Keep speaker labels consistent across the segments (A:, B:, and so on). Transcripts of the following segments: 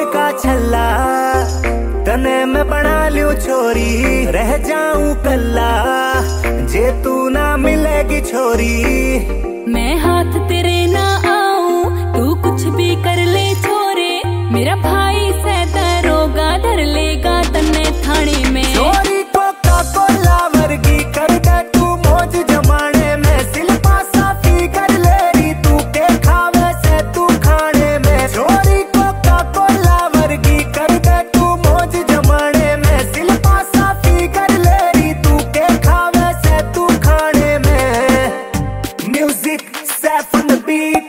A: का छल्ला, तने मैं बना लूं छोरी, रह जाऊं कल्ला जे तू ना मिलेगी छोरी।
B: मैं हाथ तेरे ना आऊं, तू कुछ भी कर ले छोरे, मेरा भाई से दरोगा धर लेगा तन्ने थाने में।
A: छोरी कोका कोला वर्गी कर दे तू मौज जमाने में, सिल्पा साफी कर ले री तू के खावे से तू खाने में। छोरी कोका कोला वर्गी कर दे तू मौज जमाने में, सिल्पा साफी कर ले री तू के खावे से तू खाने में। Music Saif on the beat.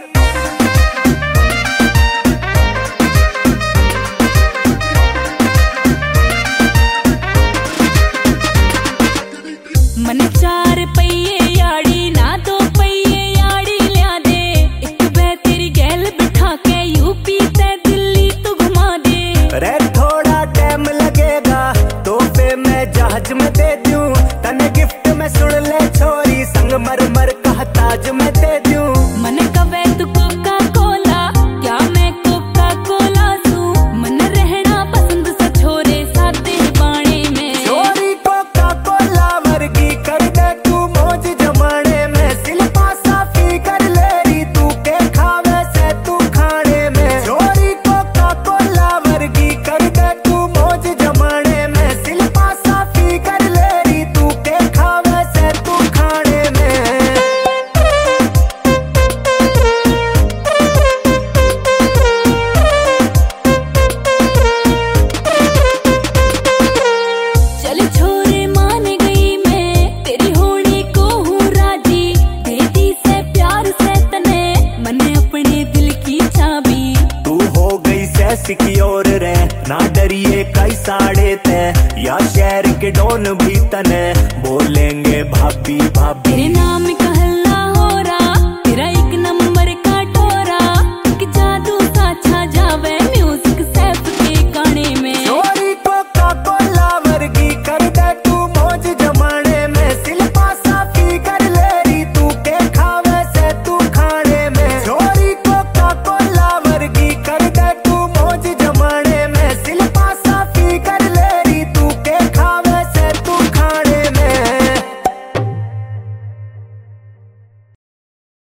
B: मन 4 पहिए याड़ी ना 2 पहिए याड़ी लिया दे, एक बे तेरी गैल बिठा के यूपी ते दिल्ली तू घुमा दे।
A: रे थोड़ा टाइम लगेगा तो फिर मैं जहाज में दे दूं तने गिफ्ट में, सुन ले छोरी संगमरमर का ताज में दे दूं।
B: मन कवे तू कोका कोला, क्या मैं कोका कोला सूं, मन रहना पसंद सा छोरे साथे बाणे में।
A: छोरी कोका कोला वर्गी कर दे तू मौज जमाने में, सिल्पा साफी कर ले री तू के खावे से तू खाने में। छोरी कोका कोला वर्गी कर दे तू मौज जमाने में, सिल्पा साफी कर ले री तू के खावे से तू खाने में।
B: चल छोरे मान गई मैं, तेरी होनी को हूँ राजी, दे दी से प्यार से तने मैंने अपने दिल की चाबी।
A: तू हो गई से सिक्योर रे, ना डरिए कई साड़े ते, या शहर के डॉन भी तने बोले